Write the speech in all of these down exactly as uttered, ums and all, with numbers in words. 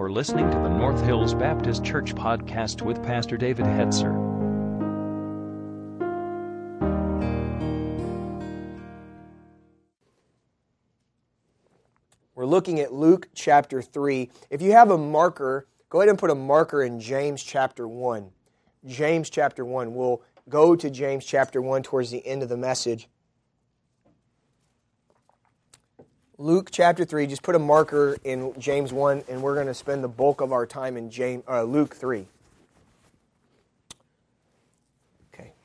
or listening to the North Hills Baptist Church podcast with Pastor David Hetzer. We're looking at Luke chapter three. If you have a marker, go ahead and put a marker in James chapter one. James chapter one. We'll go to James chapter one towards the end of the message. Luke chapter three, just put a marker in James one, and we're going to spend the bulk of our time in James, uh, Luke three. Okay.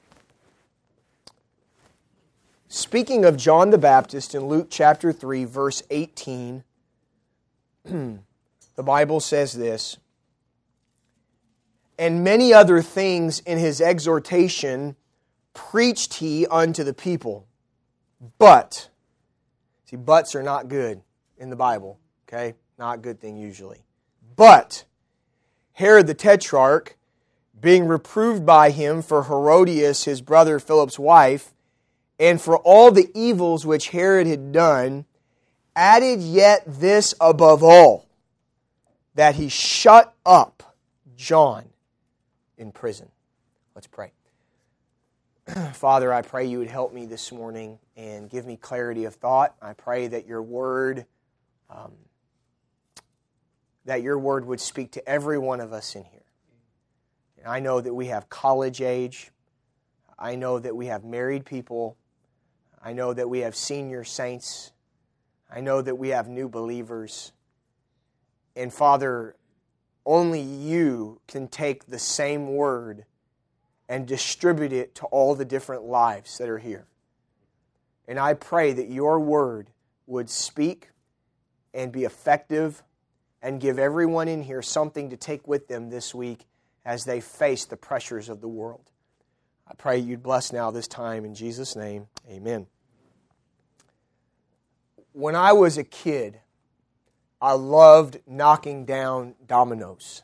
Speaking of John the Baptist in Luke chapter three, verse eighteen, the Bible says this, "And many other things in his exhortation preached he unto the people. But," see, buts are not good in the Bible, okay? Not a good thing usually. "But Herod the Tetrarch, being reproved by him for Herodias his brother Philip's wife, and for all the evils which Herod had done, added yet this above all, that he shut up John in prison." Let's pray. Father, I pray you would help me this morning and give me clarity of thought. I pray that your word, um, that your word would speak to every one of us in here. And I know that we have college age. I know that we have married people. I know that we have senior saints. I know that we have new believers. And Father, only you can take the same word and distribute it to all the different lives that are here. And I pray that your word would speak and be effective and give everyone in here something to take with them this week as they face the pressures of the world. I pray you'd bless now this time in Jesus' name. Amen. When I was a kid, I loved knocking down dominoes.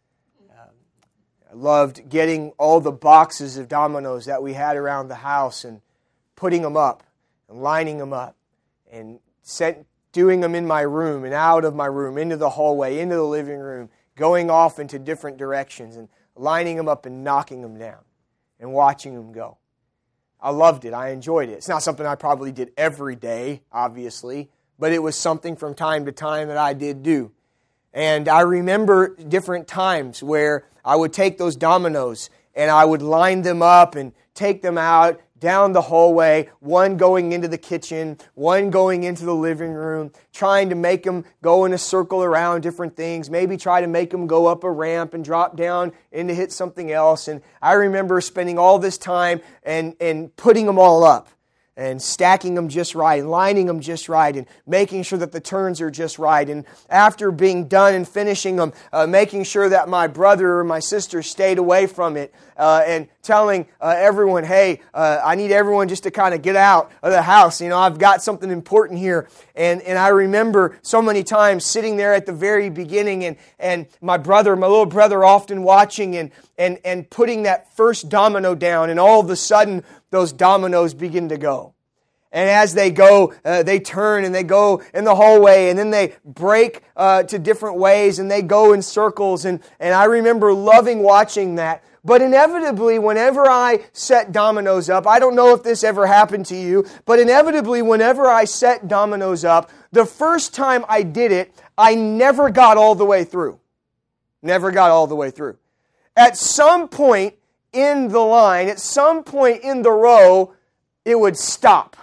I loved getting all the boxes of dominoes that we had around the house and putting them up and lining them up and set, doing them in my room and out of my room, into the hallway, into the living room, going off into different directions and lining them up and knocking them down and watching them go. I loved it. I enjoyed it. It's not something I probably did every day, obviously, but it was something from time to time that I did do. And I remember different times where I would take those dominoes and I would line them up and take them out down the hallway, one going into the kitchen, one going into the living room, trying to make them go in a circle around different things, maybe try to make them go up a ramp and drop down and to hit something else. And I remember spending all this time and, and putting them all up and stacking them just right, and lining them just right, and making sure that the turns are just right. And after being done and finishing them, uh, making sure that my brother or my sister stayed away from it, uh, and telling uh, everyone, hey, uh, I need everyone just to kind of get out of the house. You know, I've got something important here. And and I remember so many times sitting there at the very beginning, and, and my brother, my little brother, often watching and, and, and putting that first domino down, and all of a sudden, those dominoes begin to go. And as they go, uh, they turn and they go in the hallway, and then they break uh, to different ways, and they go in circles. And, and I remember loving watching that. But inevitably, whenever I set dominoes up, I don't know if this ever happened to you, but inevitably, whenever I set dominoes up, the first time I did it, I never got all the way through. Never got all the way through. At some point in the line, at some point in the row, it would stop.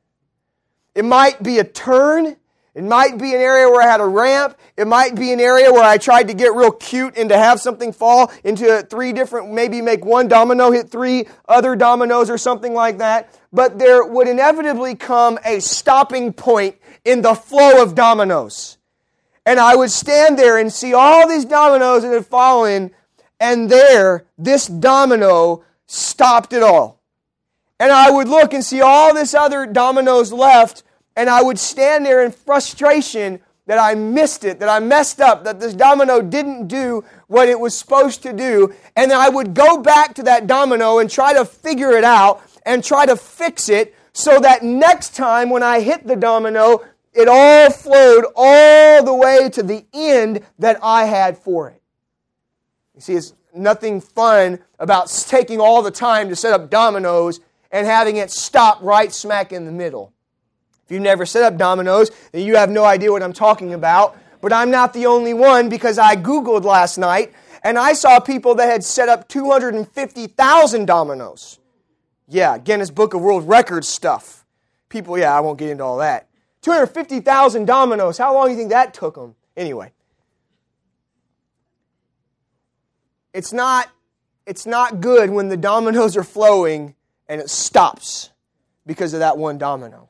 It might be a turn. It might be an area where I had a ramp. It might be an area where I tried to get real cute and to have something fall into three different, maybe make one domino hit three other dominoes or something like that. But there would inevitably come a stopping point in the flow of dominoes. And I would stand there and see all these dominoes that had fallen, and there, this domino stopped it all. And I would look and see all this other dominoes left, and I would stand there in frustration that I missed it, that I messed up, that this domino didn't do what it was supposed to do. And then I would go back to that domino and try to figure it out and try to fix it so that next time when I hit the domino, it all flowed all the way to the end that I had for it. You see, it's nothing fun about taking all the time to set up dominoes and having it stop right smack in the middle. If you've never set up dominoes, then you have no idea what I'm talking about. But I'm not the only one, because I Googled last night and I saw people that had set up two hundred fifty thousand dominoes. Yeah, Guinness Book of World Records stuff. People, yeah, I won't get into all that. two hundred fifty thousand dominoes. How long do you think that took them? Anyway. It's not, it's not good when the dominoes are flowing and it stops because of that one domino.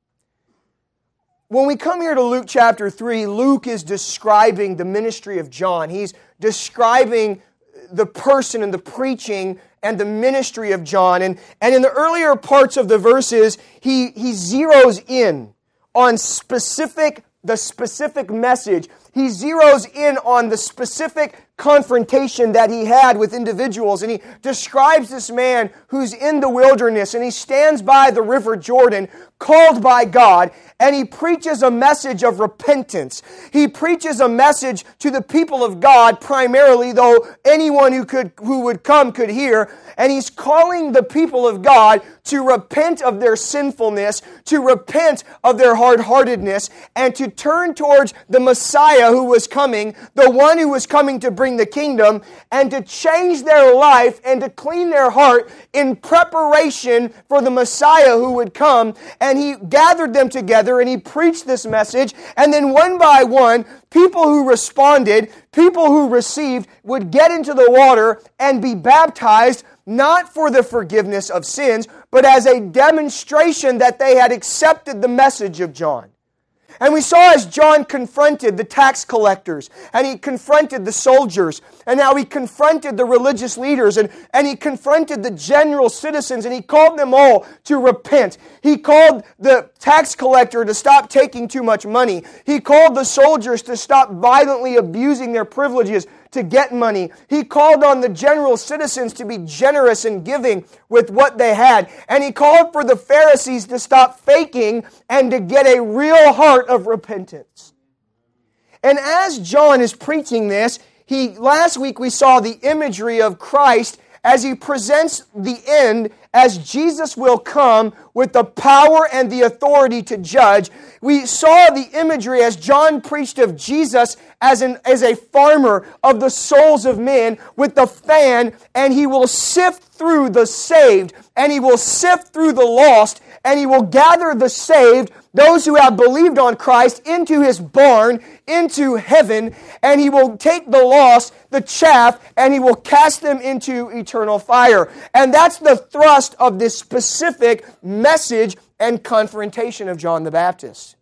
When we come here to Luke chapter three, Luke is describing the ministry of John. He's describing the person and the preaching and the ministry of John. And, and in the earlier parts of the verses, he, he zeroes in on specific, the specific message. He zeroes in on the specific confrontation that he had with individuals. And he describes this man who's in the wilderness, and he stands by the river Jordan, called by God, and he preaches a message of repentance. He preaches a message to the people of God primarily, though anyone who could who would come could hear. And he's calling the people of God to repent of their sinfulness, to repent of their hard-heartedness, and to turn towards the Messiah who was coming, the one who was coming to bring the kingdom, and to change their life and to clean their heart in preparation for the Messiah who would come. And he gathered them together and he preached this message, and then one by one, people who responded, people who received, would get into the water and be baptized, not for the forgiveness of sins, but as a demonstration that they had accepted the message of John. And we saw as John confronted the tax collectors, and he confronted the soldiers, and now he confronted the religious leaders, and, and he confronted the general citizens, and he called them all to repent. He called the tax collector to stop taking too much money. He called the soldiers to stop violently abusing their privileges to get money. He called on the general citizens to be generous and giving with what they had. And he called for the Pharisees to stop faking and to get a real heart of repentance. And as John is preaching this, he last week we saw the imagery of Christ as he presents the end, as Jesus will come with the power and the authority to judge. We saw the imagery as John preached of Jesus as, an, as a farmer of the souls of men with the fan, and he will sift through the saved, and he will sift through the lost, and he will gather the saved, those who have believed on Christ, into his barn, into heaven, and he will take the lost, the chaff, and he will cast them into eternal fire. And that's the thrust of this specific message and confrontation of John the Baptist.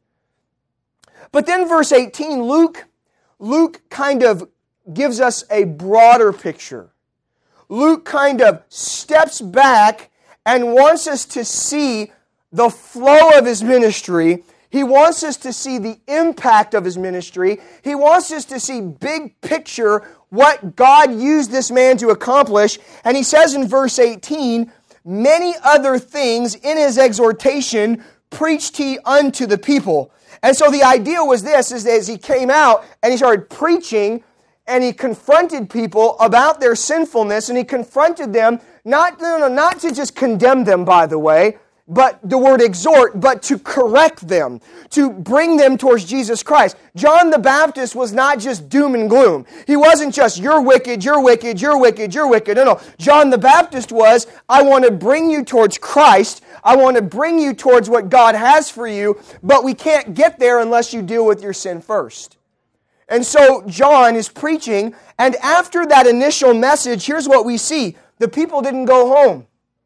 But then verse eighteen, Luke, Luke kind of gives us a broader picture. Luke kind of steps back and wants us to see the flow of his ministry. He wants us to see the impact of his ministry. He wants us to see big picture what God used this man to accomplish. And he says in verse eighteen, many other things in his exhortation preached he unto the people. And so the idea was this, is that as he came out and he started preaching and he confronted people about their sinfulness, and he confronted them, not, no, no, not to just condemn them, by the way, but the word exhort, but to correct them, to bring them towards Jesus Christ. John the Baptist was not just doom and gloom. He wasn't just, you're wicked, you're wicked, you're wicked, you're wicked. No, no. John the Baptist was, I want to bring you towards Christ. I want to bring you towards what God has for you, but we can't get there unless you deal with your sin first. And so John is preaching, and after that initial message, here's what we see. The people didn't go home.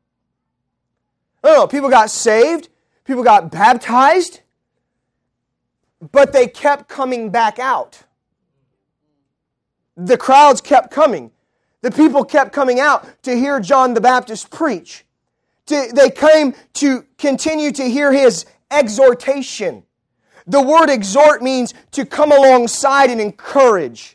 No, no, people got saved, people got baptized, but they kept coming back out. The crowds kept coming. The people kept coming out to hear John the Baptist preach. To, they came to continue to hear his exhortation. The word exhort means to come alongside and encourage.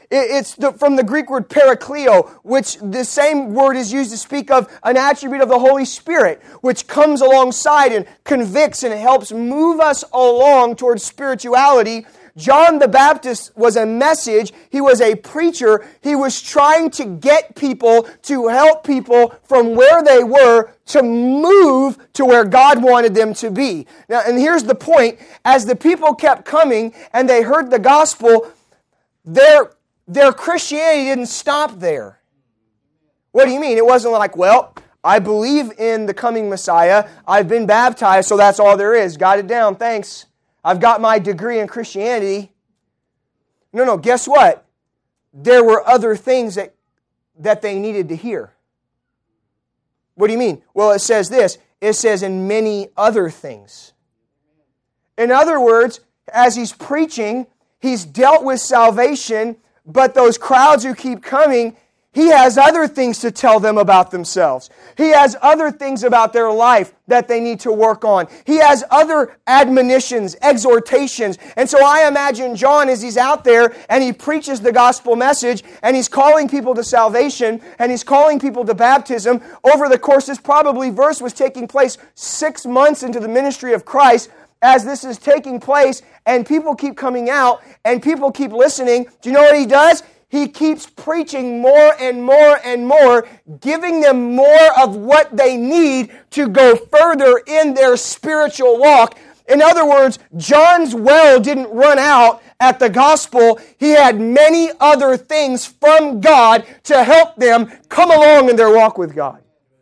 It's the, from the Greek word parakleo, which the same word is used to speak of an attribute of the Holy Spirit, which comes alongside and convicts and helps move us along towards spirituality. John the Baptist was a message. He was a preacher. He was trying to get people, to help people from where they were to move to where God wanted them to be. Now, and here's the point. As the people kept coming and they heard the gospel, their, their Christianity didn't stop there. What do you mean? It wasn't like, well, I believe in the coming Messiah. I've been baptized, so that's all there is. Got it down, thanks. I've got my degree in Christianity. No, no, guess what? There were other things that, that they needed to hear. What do you mean? Well, it says this. It says, in many other things. In other words, as he's preaching, he's dealt with salvation, but those crowds who keep coming, he has other things to tell them about themselves. He has other things about their life that they need to work on. He has other admonitions, exhortations. And so I imagine John, as he's out there and he preaches the gospel message and he's calling people to salvation and he's calling people to baptism. Over the course, this probably verse was taking place six months into the ministry of Christ. As this is taking place and people keep coming out and people keep listening, do you know what he does? He keeps preaching more and more and more, giving them more of what they need to go further in their spiritual walk. In other words, John's well didn't run out at the gospel. He had many other things from God to help them come along in their walk with God.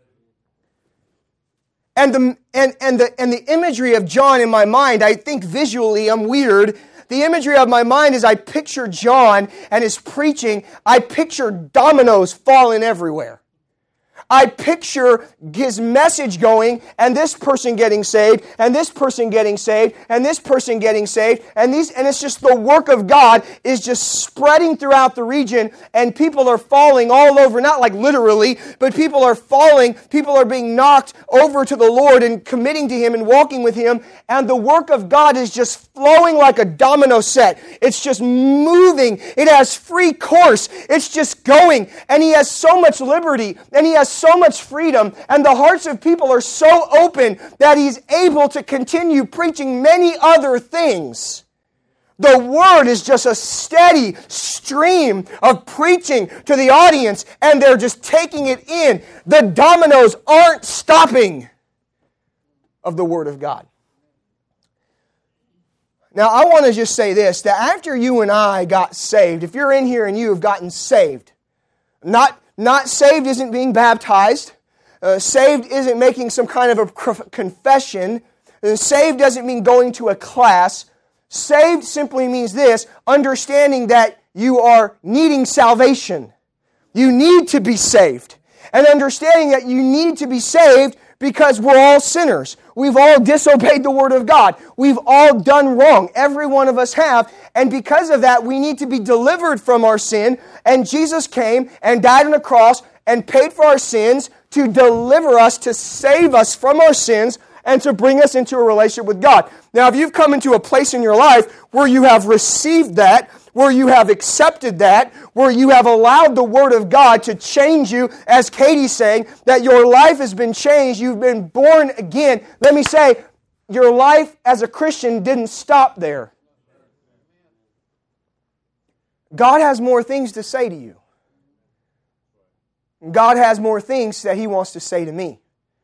And the, and, and, the, and the imagery of John in my mind, I think visually, I'm weird. The imagery of my mind is I picture John and his preaching. I picture dominoes falling everywhere. I picture his message going, and this person getting saved, and this person getting saved, and this person getting saved, and these, and it's just the work of God is just spreading throughout the region, and people are falling all over, not like literally, but people are falling, people are being knocked over to the Lord and committing to Him and walking with Him, and the work of God is just flowing like a domino set. It's just moving. It has free course. It's just going, and He has so much liberty, and He has so much freedom, and the hearts of people are so open that He's able to continue preaching many other things. The Word is just a steady stream of preaching to the audience, and they're just taking it in. The dominoes aren't stopping of the Word of God. Now, I want to just say this, that after you and I got saved, if you're in here and you have gotten saved, not Not saved isn't being baptized. Uh, saved isn't making some kind of a confession. Uh, saved doesn't mean going to a class. Saved simply means this, understanding that you are needing salvation. You need to be saved. And understanding that you need to be saved because we're all sinners. We've all disobeyed the Word of God. We've all done wrong. Every one of us have. And because of that, we need to be delivered from our sin. And Jesus came and died on the cross and paid for our sins to deliver us, to save us from our sins, and to bring us into a relationship with God. Now, if you've come into a place in your life where you have received that, where you have accepted that, where you have allowed the Word of God to change you, as Katie's saying, that your life has been changed, you've been born again, let me say, your life as a Christian didn't stop there. God has more things to say to you. God has more things that He wants to say to me.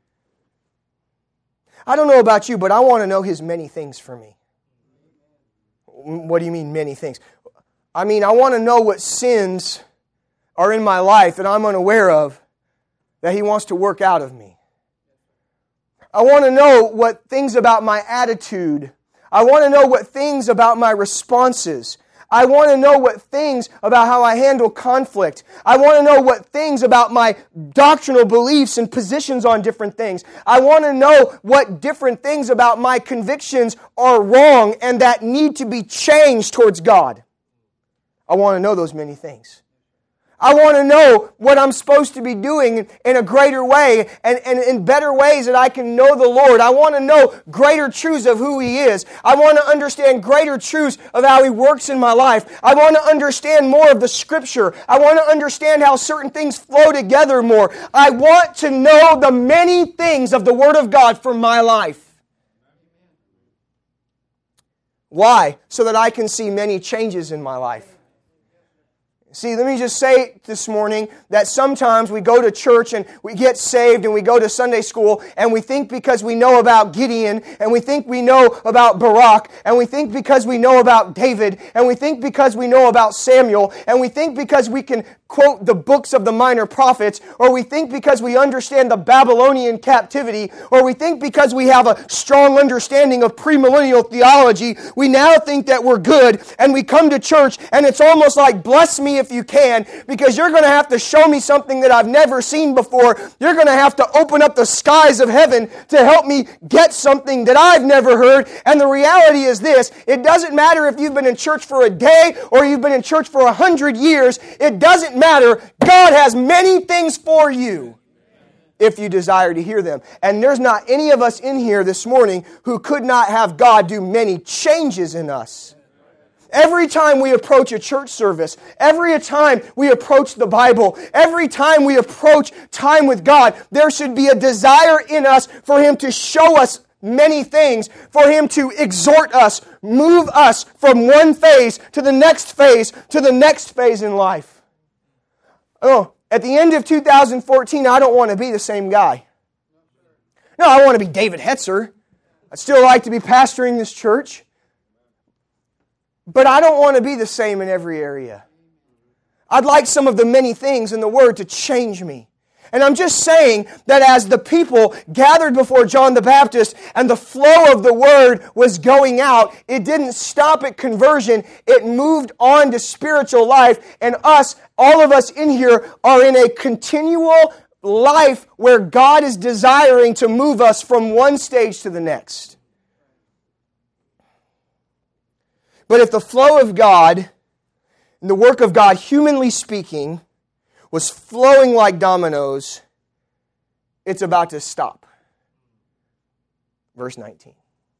I don't know about you, but I want to know His many things for me. What do you mean many things? I mean, I want to know what sins are in my life that I'm unaware of that He wants to work out of me. I want to know what things about my attitude. I want to know what things about my responses. I want to know what things about how I handle conflict. I want to know what things about my doctrinal beliefs and positions on different things. I want to know what different things about my convictions are wrong and that need to be changed towards God. I want to know those many things. I want to know what I'm supposed to be doing in a greater way and, and in better ways that I can know the Lord. I want to know greater truths of who He is. I want to understand greater truths of how He works in my life. I want to understand more of the Scripture. I want to understand how certain things flow together more. I want to know the many things of the Word of God for my life. Why? So that I can see many changes in my life. See, let me just say this morning that sometimes we go to church and we get saved and we go to Sunday school and we think because we know about Gideon and we think we know about Barak and we think because we know about David and we think because we know about Samuel and we think because we can quote the books of the minor prophets, or we think because we understand the Babylonian captivity, or we think because we have a strong understanding of premillennial theology, we now think that we're good and we come to church and it's almost like bless me if you can, because you're going to have to show me something that I've never seen before. You're going to have to open up the skies of heaven to help me get something that I've never heard. And the reality is this: it doesn't matter if you've been in church for a day or you've been in church for a hundred years. It doesn't matter. God has many things for you if you desire to hear them. And there's not any of us in here this morning who could not have God do many changes in us. Every time we approach a church service, every time we approach the Bible, every time we approach time with God, there should be a desire in us for Him to show us many things, for Him to exhort us, move us from one phase to the next phase, to the next phase in life. Oh, at the end of two thousand fourteen, I don't want to be the same guy. No, I want to be David Hetzer. I'd still like to be pastoring this church. But I don't want to be the same in every area. I'd like some of the many things in the Word to change me. And I'm just saying that as the people gathered before John the Baptist and the flow of the Word was going out, it didn't stop at conversion. It moved on to spiritual life. And us, all of us in here, are in a continual life where God is desiring to move us from one stage to the next. But if the flow of God and the work of God, humanly speaking, was flowing like dominoes, it's about to stop. Verse nineteen.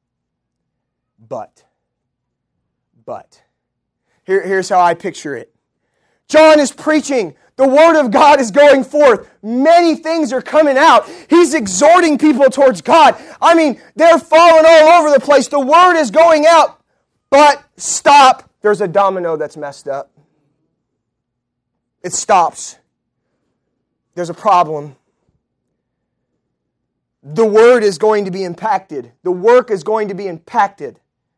But, but, here, here's how I picture it. John is preaching. The Word of God is going forth. Many things are coming out. He's exhorting people towards God. I mean, they're falling all over the place. The Word is going out. But stop. There's a domino that's messed up. It stops. There's a problem. The Word is going to be impacted. The work is going to be impacted.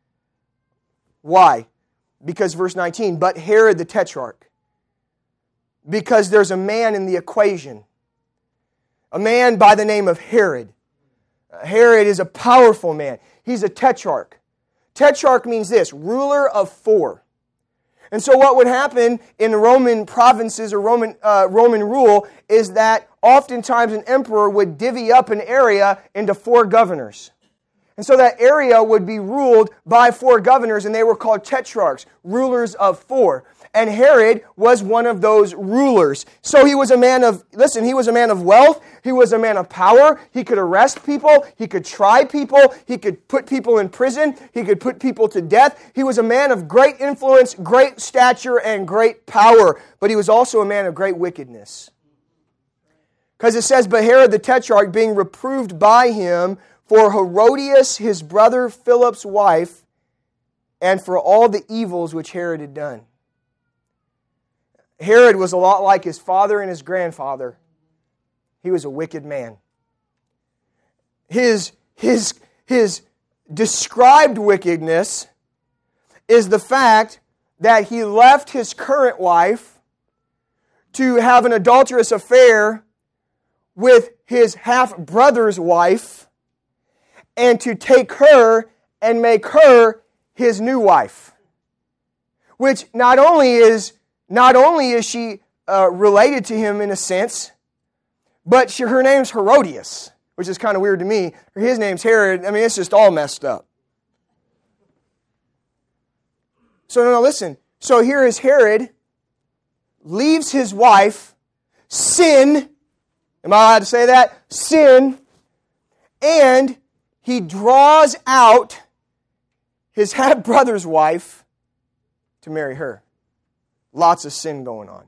Why? Because verse nineteen, but Herod the Tetrarch. Because there's a man in the equation. A man by the name of Herod. Herod is a powerful man. He's a tetrarch. Tetrarch means this: ruler of four. And so what would happen in Roman provinces or Roman uh, Roman rule is that oftentimes an emperor would divvy up an area into four governors. And so that area would be ruled by four governors, and they were called tetrarchs, rulers of four. And Herod was one of those rulers. So he was a man of, listen, he was a man of wealth. He was a man of power. He could arrest people. He could try people. He could put people in prison. He could put people to death. He was a man of great influence, great stature, and great power. But he was also a man of great wickedness. Because it says, but Herod the Tetrarch, being reproved by him for Herodias, his brother Philip's wife, and for all the evils which Herod had done. Herod was a lot like his father and his grandfather. He was a wicked man. His, his, his described wickedness is the fact that he left his current wife to have an adulterous affair with his half-brother's wife and to take her and make her his new wife. Which not only is Not only is she uh, related to him in a sense, but she, her name's Herodias, which is kind of weird to me. His name's Herod. I mean, it's just all messed up. So, no, no, listen. So here is Herod leaves his wife, sin, am I allowed to say that? Sin, and he draws out his half-brother's wife to marry her. Lots of sin going on.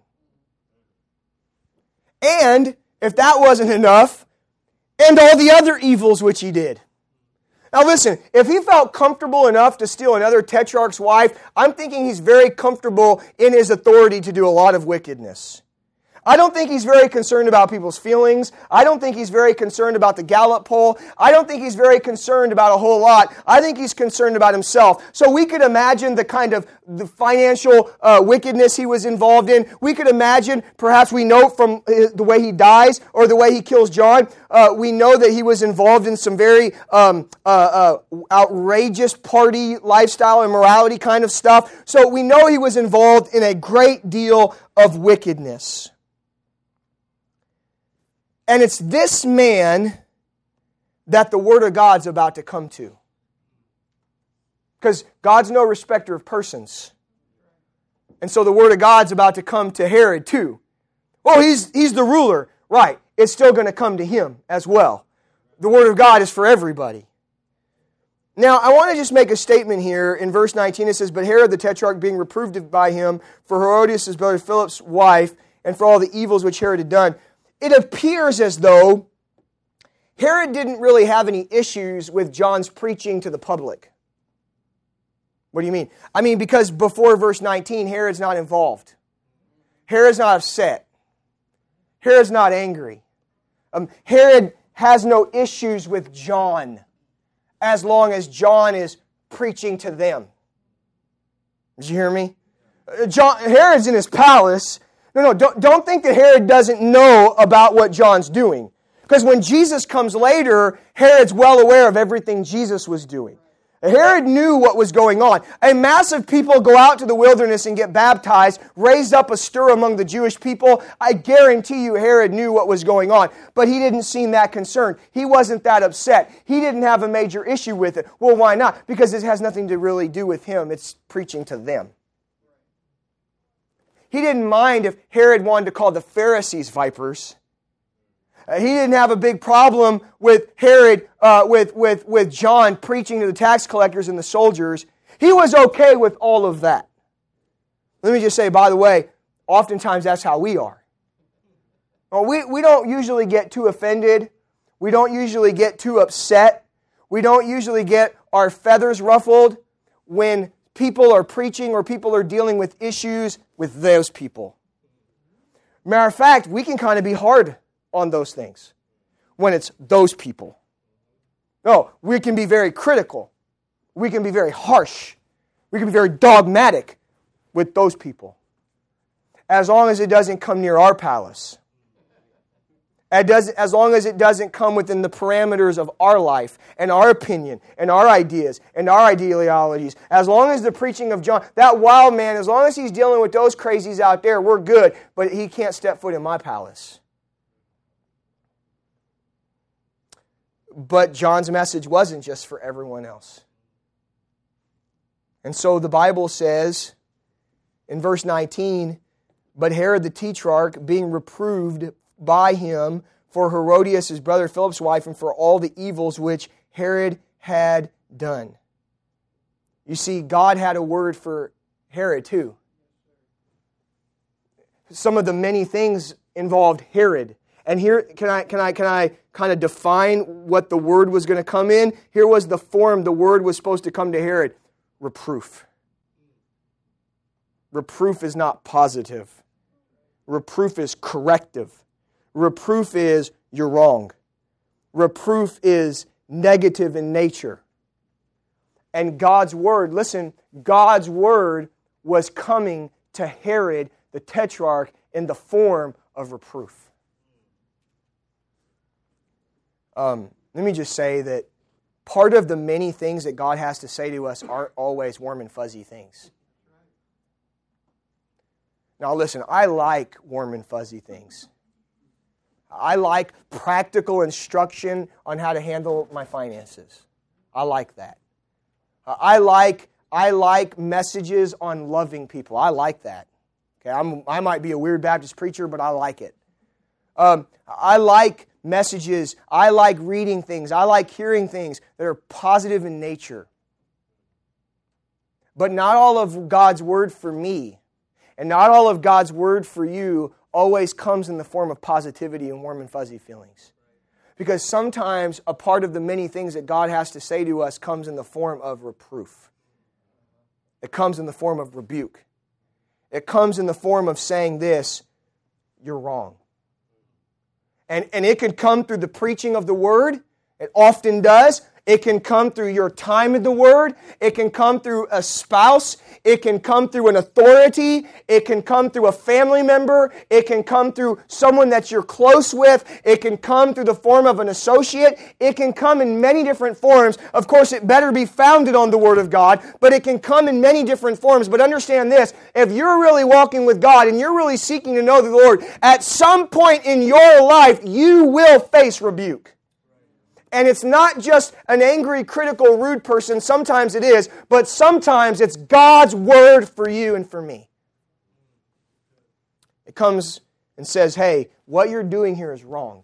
And, if that wasn't enough, and all the other evils which he did. Now listen, if he felt comfortable enough to steal another tetrarch's wife, I'm thinking he's very comfortable in his authority to do a lot of wickedness. I don't think he's very concerned about people's feelings. I don't think he's very concerned about the Gallup poll. I don't think he's very concerned about a whole lot. I think he's concerned about himself. So we could imagine the kind of the financial uh, wickedness he was involved in. We could imagine, perhaps we know from the way he dies or the way he kills John, uh, we know that he was involved in some very um, uh, uh, outrageous party lifestyle and morality kind of stuff. So we know he was involved in a great deal of wickedness. And it's this man that the Word of God's about to come to. Because God's no respecter of persons. And so the Word of God's about to come to Herod too. Well, he's, he's the ruler. Right. It's still going to come to him as well. The Word of God is for everybody. Now, I want to just make a statement here. In verse nineteen, it says, "But Herod the Tetrarch, being reproved by him for Herodias, his brother Philip's wife, and for all the evils which Herod had done," it appears as though Herod didn't really have any issues with John's preaching to the public. What do you mean? I mean, because before verse nineteen, Herod's not involved. Herod's not upset. Herod's not angry. Um, Herod has no issues with John as long as John is preaching to them. Did you hear me? Uh, John, Herod's in his palace. No, no, don't, don't think that Herod doesn't know about what John's doing. Because when Jesus comes later, Herod's well aware of everything Jesus was doing. Herod knew what was going on. A mass of people go out to the wilderness and get baptized, raised up a stir among the Jewish people. I guarantee you Herod knew what was going on, but he didn't seem that concerned. He wasn't that upset. He didn't have a major issue with it. Well, why not? Because it has nothing to really do with him. It's preaching to them. He didn't mind if Herod wanted to call the Pharisees vipers. Uh, he didn't have a big problem with Herod, uh, with, with, with John preaching to the tax collectors and the soldiers. He was okay with all of that. Let me just say, by the way, oftentimes that's how we are. Well, we, we don't usually get too offended. We don't usually get too upset. We don't usually get our feathers ruffled when people are preaching or people are dealing with issues with those people. Matter of fact, we can kind of be hard on those things when it's those people. No, we can be very critical. We can be very harsh. We can be very dogmatic with those people. As long as it doesn't come near our palace. As long as it doesn't come within the parameters of our life and our opinion and our ideas and our ideologies. As long as the preaching of John, that wild man, as long as he's dealing with those crazies out there, we're good. But he can't step foot in my palace. But John's message wasn't just for everyone else. And so the Bible says in verse nineteen, "But Herod the Tetrarch, being reproved by him for Herodias, his brother Philip's wife, and for all the evils which Herod had done." You see, God had a word for Herod too. Some of the many things involved Herod. And here, can I, can I, can I kind of define what the word was going to come in? Here was the form the word was supposed to come to Herod. Reproof. Reproof is not positive. Reproof is corrective. Reproof is you're wrong. Reproof is negative in nature. And God's word, listen, God's word was coming to Herod the Tetrarch in the form of reproof. Um, let me just say that part of the many things that God has to say to us aren't always warm and fuzzy things. Now listen, I like warm and fuzzy things. I like practical instruction on how to handle my finances. I like that. I like, I like messages on loving people. I like that. Okay, I'm, I might be a weird Baptist preacher, but I like it. Um, I like messages. I like reading things. I like hearing things that are positive in nature. But not all of God's Word for me, and not all of God's Word for you always comes in the form of positivity and warm and fuzzy feelings. Because sometimes a part of the many things that God has to say to us comes in the form of reproof. It comes in the form of rebuke. It comes in the form of saying this, you're wrong. And, and it can come through the preaching of the Word. It often does. It can come through your time in the Word. It can come through a spouse. It can come through an authority. It can come through a family member. It can come through someone that you're close with. It can come through the form of an associate. It can come in many different forms. Of course, it better be founded on the Word of God, but it can come in many different forms. But understand this, if you're really walking with God and you're really seeking to know the Lord, at some point in your life, you will face rebuke. And it's not just an angry, critical, rude person. Sometimes it is, but sometimes it's God's Word for you and for me. It comes and says, hey, what you're doing here is wrong.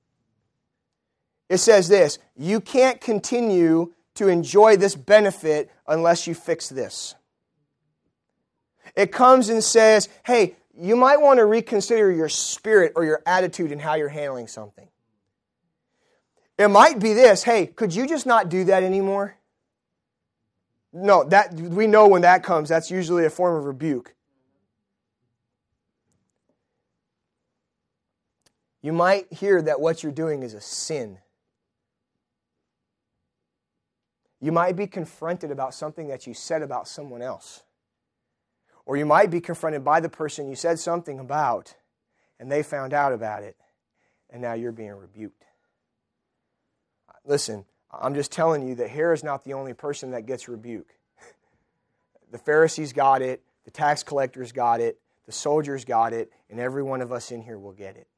It says this, you can't continue to enjoy this benefit unless you fix this. It comes and says, hey, you might want to reconsider your spirit or your attitude in how you're handling something. It might be this, hey, could you just not do that anymore? No, that we know when that comes, that's usually a form of rebuke. You might hear that what you're doing is a sin. You might be confronted about something that you said about someone else. Or you might be confronted by the person you said something about, and they found out about it, and now you're being rebuked. Listen, I'm just telling you that Herod is not the only person that gets rebuke. The Pharisees got it, the tax collectors got it, the soldiers got it, and every one of us in here will get it.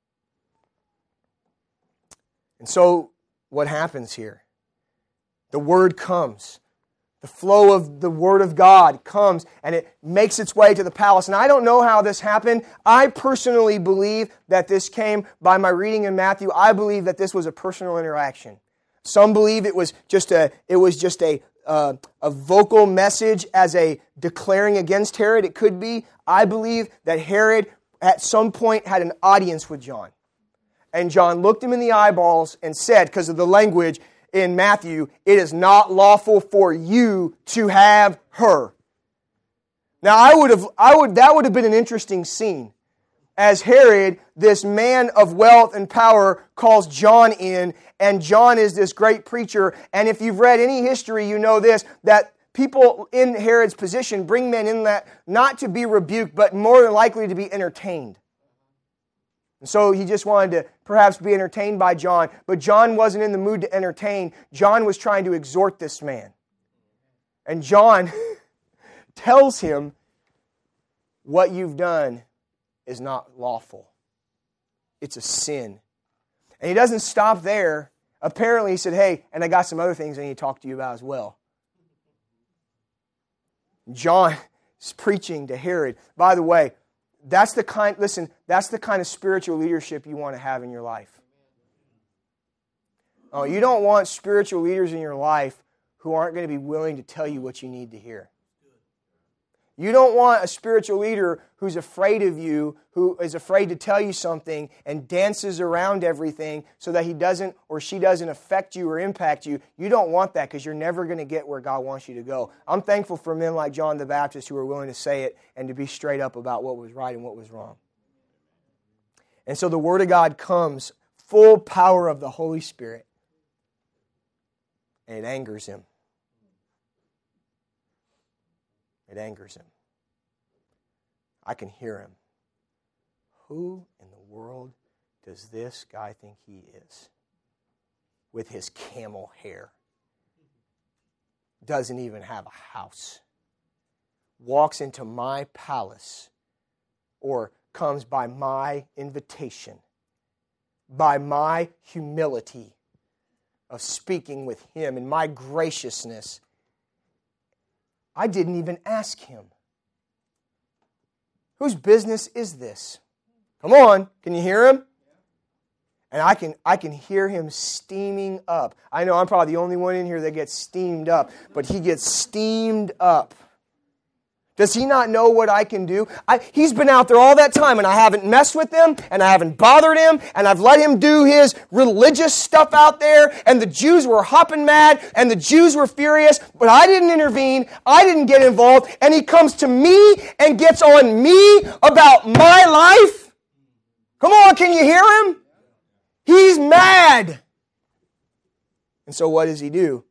And so, what happens here? The Word comes. The flow of the Word of God comes and it makes its way to the palace. And I don't know how this happened. I personally believe that this came by my reading in Matthew. I believe that this was a personal interaction. Some believe it was just a it was just a uh, a vocal message as a declaring against Herod. It could be. I believe that Herod at some point had an audience with John. And John looked him in the eyeballs and said, because of the language in Matthew, it is not lawful for you to have her. Now, I would have, I would, that would have been an interesting scene. As Herod, this man of wealth and power, calls John in, and John is this great preacher. And if you've read any history, you know this, that people in Herod's position bring men in that not to be rebuked, but more than likely to be entertained. And so he just wanted to perhaps be entertained by John. But John wasn't in the mood to entertain. John was trying to exhort this man. And John tells him, what you've done is not lawful. It's a sin. And he doesn't stop there. Apparently he said, hey, and I got some other things I need to talk to you about as well. John is preaching to Herod. By the way, That's the kind, listen, that's the kind of spiritual leadership you want to have in your life. Oh, you don't want spiritual leaders in your life who aren't going to be willing to tell you what you need to hear. You don't want a spiritual leader who's afraid of you, who is afraid to tell you something and dances around everything so that he doesn't or she doesn't affect you or impact you. You don't want that because you're never going to get where God wants you to go. I'm thankful for men like John the Baptist who are willing to say it and to be straight up about what was right and what was wrong. And so the Word of God comes full power of the Holy Spirit, and it angers him. It angers him. I can hear him. Who in the world does this guy think he is? With his camel hair. Doesn't even have a house. Walks into my palace. Or comes by my invitation. By my humility of speaking with him and my graciousness. I didn't even ask him. Whose business is this? Come on, can you hear him? And I can I can hear him steaming up. I know I'm probably the only one in here that gets steamed up, but he gets steamed up. Does he not know what I can do? I, he's been out there all that time, and I haven't messed with him, and I haven't bothered him, and I've let him do his religious stuff out there, and the Jews were hopping mad, and the Jews were furious, but I didn't intervene, I didn't get involved, and he comes to me and gets on me about my life? Come on, can you hear him? He's mad. And so what does he do?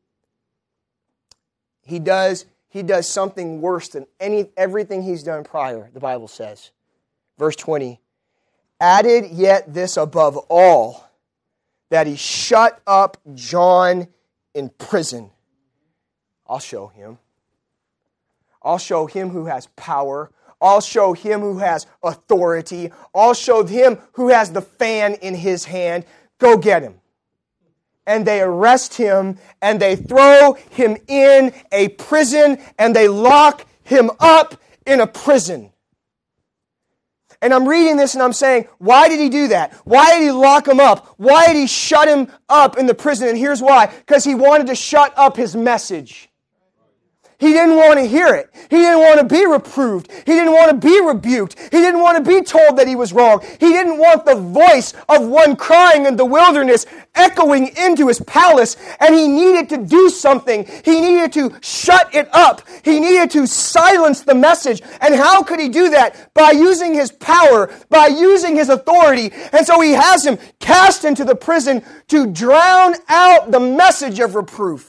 He does He does something worse than any everything he's done prior, the Bible says. Verse twenty, added yet this above all, that he shut up John in prison. I'll show him. I'll show him who has power. I'll show him who has authority. I'll show him who has the fan in his hand. Go get him. And they arrest him, and they throw him in a prison, and they lock him up in a prison. And I'm reading this and I'm saying, why did he do that? Why did he lock him up? Why did he shut him up in the prison? And here's why. Because he wanted to shut up his message. He didn't want to hear it. He didn't want to be reproved. He didn't want to be rebuked. He didn't want to be told that he was wrong. He didn't want the voice of one crying in the wilderness echoing into his palace. And he needed to do something. He needed to shut it up. He needed to silence the message. And how could he do that? By using his power, by using his authority. And so he has him cast into the prison to drown out the message of reproof.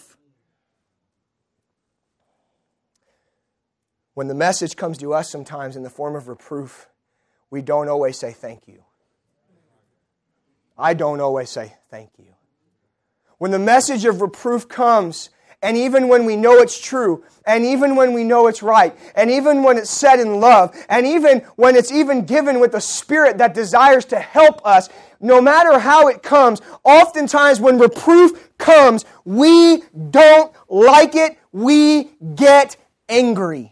When the message comes to us sometimes in the form of reproof, we don't always say thank you. I don't always say thank you. When the message of reproof comes, and even when we know it's true, and even when we know it's right, and even when it's said in love, and even when it's even given with a spirit that desires to help us, no matter how it comes, oftentimes when reproof comes, we don't like it, we get angry.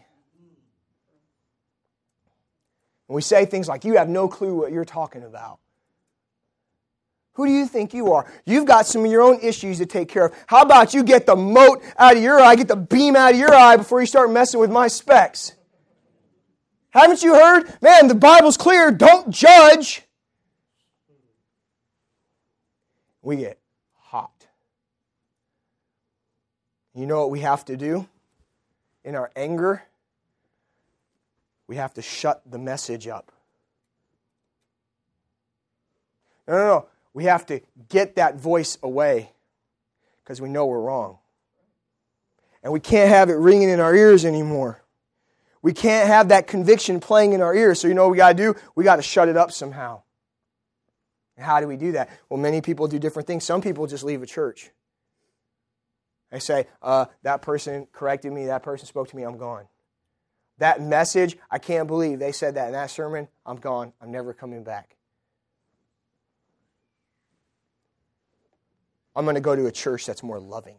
We say things like, you have no clue what you're talking about. Who do you think you are? You've got some of your own issues to take care of. How about you get the mote out of your eye, get the beam out of your eye before you start messing with my specs? Haven't you heard? Man, the Bible's clear. Don't judge. We get hot. You know what we have to do in our anger? We have to shut the message up. No, no, no. We have to get that voice away because we know we're wrong. And we can't have it ringing in our ears anymore. We can't have that conviction playing in our ears. So you know what we got to do? We got to shut it up somehow. And how do we do that? Well, many people do different things. Some people just leave a church. They say, uh, that person corrected me, that person spoke to me, I'm gone. That message, I can't believe they said that in that sermon. I'm gone. I'm never coming back. I'm going to go to a church that's more loving.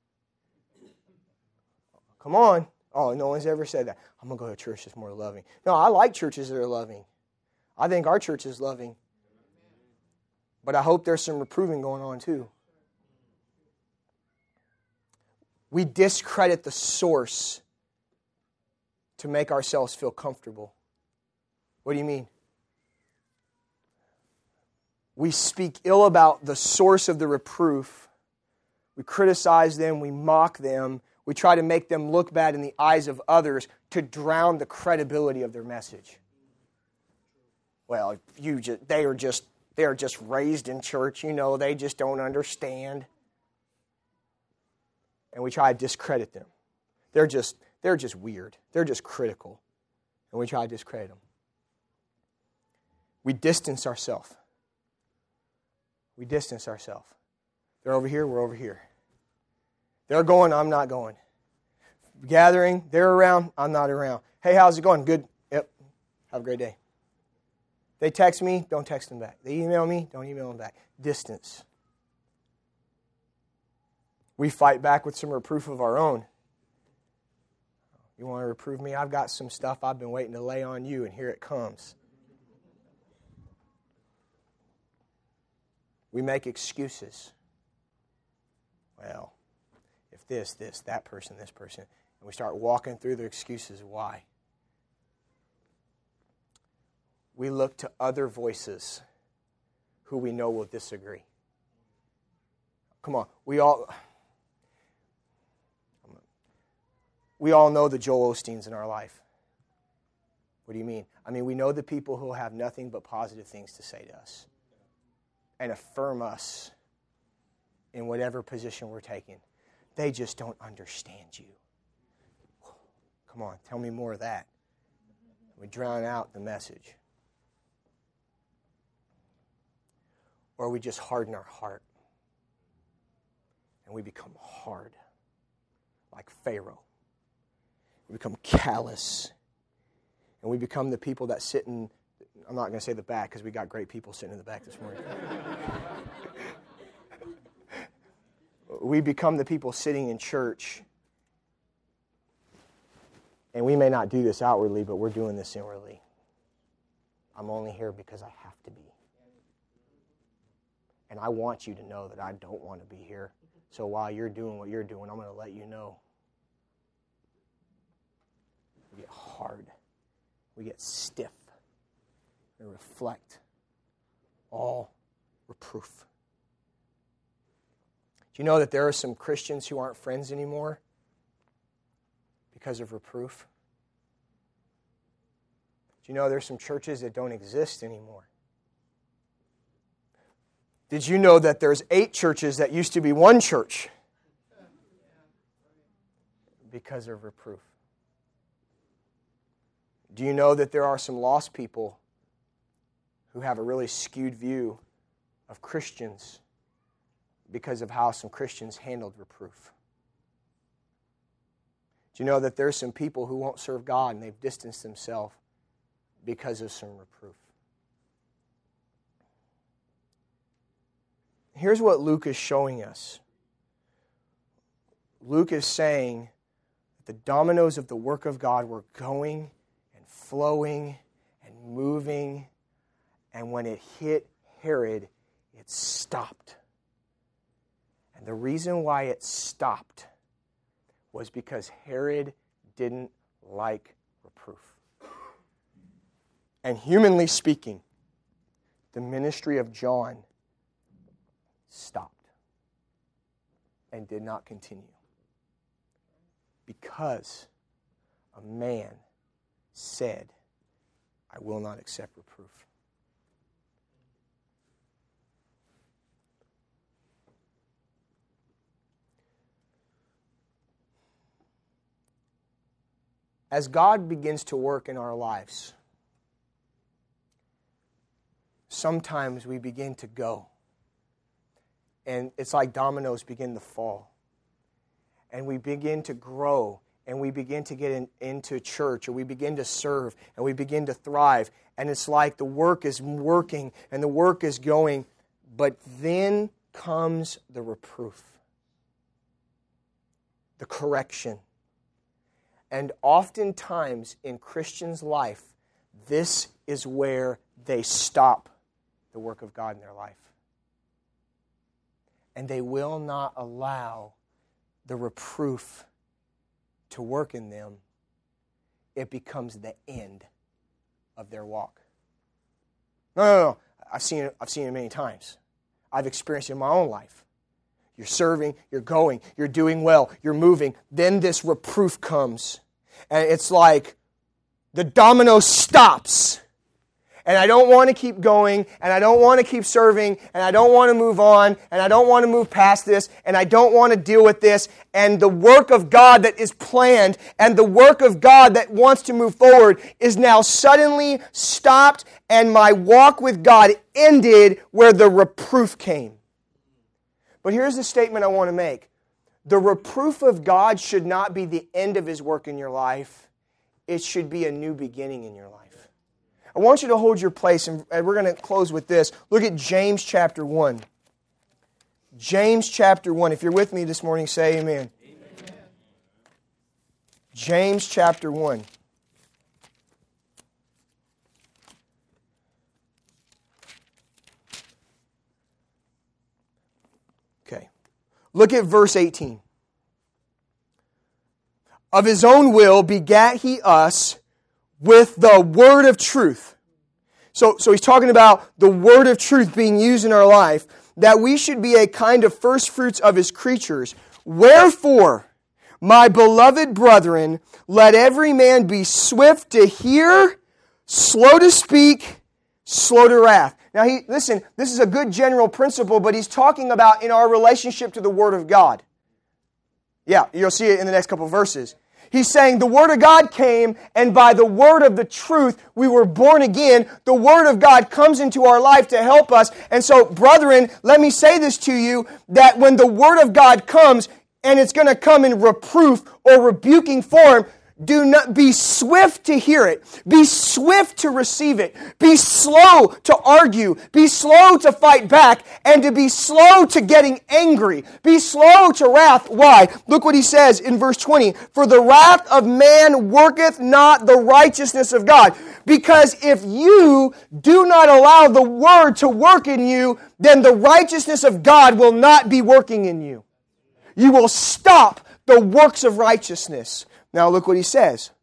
Come on. Oh, no one's ever said that. I'm going to go to a church that's more loving. No, I like churches that are loving. I think our church is loving. But I hope there's some reproving going on too. We discredit the source to make ourselves feel comfortable. What do you mean? We speak ill about the source of the reproof. We criticize them, we mock them, we try to make them look bad in the eyes of others to drown the credibility of their message. Well, you just, they are just they are just raised in church, you know, they just don't understand. And we try to discredit them. They're just They're just weird. They're just critical. And we try to discredit them. We distance ourselves. We distance ourselves. They're over here, we're over here. They're going, I'm not going. Gathering, they're around, I'm not around. Hey, how's it going? Good. Yep. Have a great day. They text me, don't text them back. They email me, don't email them back. Distance. We fight back with some reproof of our own. You want to reprove me? I've got some stuff I've been waiting to lay on you, and here it comes. We make excuses. Well, if this, this, that person, this person. And we start walking through the excuses. Why? We look to other voices who we know will disagree. Come on, we all we all know the Joel Osteens in our life. What do you mean? I mean, we know the people who have nothing but positive things to say to us and affirm us in whatever position we're taking. They just don't understand you. Come on, tell me more of that. We drown out the message. Or we just harden our heart. And we become hard, like Pharaoh. We become callous. And we become the people that sit in, I'm not going to say the back because we got great people sitting in the back this morning. We become the people sitting in church. And we may not do this outwardly, but we're doing this inwardly. I'm only here because I have to be. And I want you to know that I don't want to be here. So while you're doing what you're doing, I'm going to let you know. We get hard. We get stiff. We reflect all reproof. Do you know that there are some Christians who aren't friends anymore because of reproof? Do you know there's some churches that don't exist anymore? Did you know that there's eight churches that used to be one church? Because of reproof. Do you know that there are some lost people who have a really skewed view of Christians because of how some Christians handled reproof? Do you know that there's some people who won't serve God and they've distanced themselves because of some reproof? Here's what Luke is showing us. Luke is saying that the dominoes of the work of God were going and flowing and moving, and when it hit Herod, it stopped. And the reason why it stopped was because Herod didn't like reproof. And humanly speaking, the ministry of John stopped and did not continue because a man said, I will not accept reproof. As God begins to work in our lives, sometimes we begin to go. And it's like dominoes begin to fall. And we begin to grow. And we begin to get in, into church. Or we begin to serve. And we begin to thrive. And it's like the work is working. And the work is going. But then comes the reproof. The correction. And oftentimes in Christians' life, this is where they stop the work of God in their life. And they will not allow the reproof to work in them. It becomes the end of their walk. No, no, no. I've seen it, I've seen it many times. I've experienced it in my own life. You're serving, you're going, you're doing well, you're moving. Then this reproof comes. And it's like the domino stops. And I don't want to keep going, and I don't want to keep serving, and I don't want to move on, and I don't want to move past this, and I don't want to deal with this. And the work of God that is planned, and the work of God that wants to move forward is now suddenly stopped, and my walk with God ended where the reproof came. But here's the statement I want to make. The reproof of God should not be the end of His work in your life. It should be a new beginning in your life. I want you to hold your place, and we're going to close with this. Look at James chapter one. James chapter one. If you're with me this morning, say amen. Amen. James chapter one. Okay. Look at verse eighteen. Of his own will begat he us with the word of truth. So, so he's talking about the word of truth being used in our life, that we should be a kind of first fruits of his creatures. Wherefore, my beloved brethren, let every man be swift to hear, slow to speak, slow to wrath. Now, he, listen, this is a good general principle, but he's talking about in our relationship to the Word of God. Yeah, you'll see it in the next couple of verses. He's saying the Word of God came, and by the word of the truth, we were born again. The Word of God comes into our life to help us. And so, brethren, let me say this to you, that when the Word of God comes, and it's going to come in reproof or rebuking form, do not be swift to hear it. Be swift to receive it. Be slow to argue. Be slow to fight back, and to be slow to getting angry. Be slow to wrath. Why? Look what he says in verse twenty. For the wrath of man worketh not the righteousness of God. Because if you do not allow the word to work in you, then the righteousness of God will not be working in you. You will stop the works of righteousness. Now look what he says.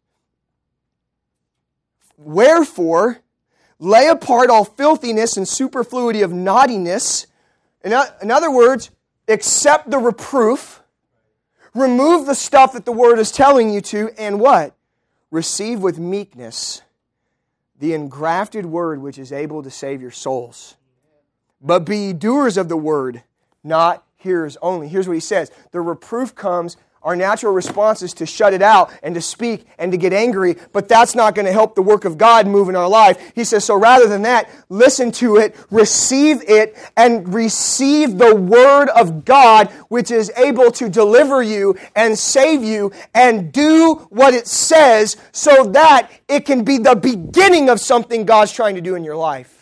Wherefore, lay apart all filthiness and superfluity of naughtiness. In, in other words, accept the reproof. Remove the stuff that the Word is telling you to. And what? Receive with meekness the engrafted Word which is able to save your souls. But be ye doers of the Word, not hearers only. Here's what he says. The reproof comes. Our natural response is to shut it out and to speak and to get angry, but that's not going to help the work of God move in our life. He says, so rather than that, listen to it, receive it, and receive the Word of God, which is able to deliver you and save you, and do what it says so that it can be the beginning of something God's trying to do in your life.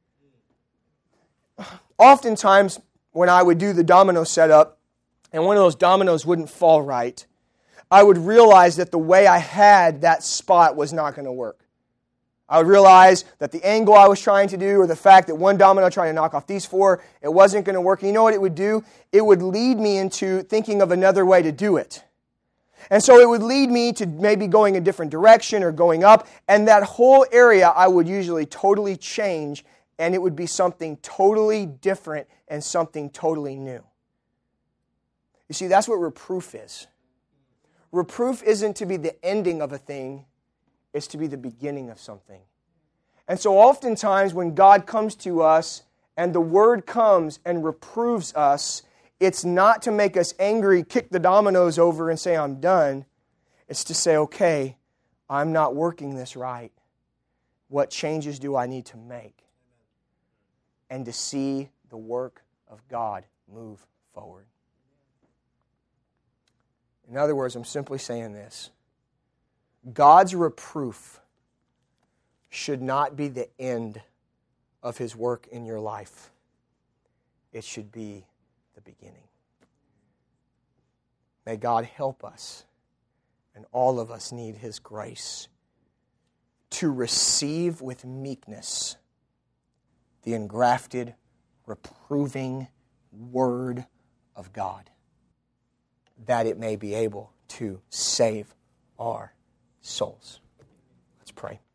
Oftentimes, when I would do the domino setup, and one of those dominoes wouldn't fall right, I would realize that the way I had that spot was not going to work. I would realize that the angle I was trying to do, or the fact that one domino trying to knock off these four, it wasn't going to work. And you know what it would do? It would lead me into thinking of another way to do it. And so it would lead me to maybe going a different direction or going up, and that whole area I would usually totally change, and it would be something totally different and something totally new. You see, that's what reproof is. Reproof isn't to be the ending of a thing, it's to be the beginning of something. And so oftentimes when God comes to us and the Word comes and reproves us, it's not to make us angry, kick the dominoes over and say, I'm done. It's to say, okay, I'm not working this right. What changes do I need to make? And to see the work of God move forward. In other words, I'm simply saying this. God's reproof should not be the end of His work in your life. It should be the beginning. May God help us, and all of us need His grace, to receive with meekness the engrafted, reproving Word of God, that it may be able to save our souls. Let's pray.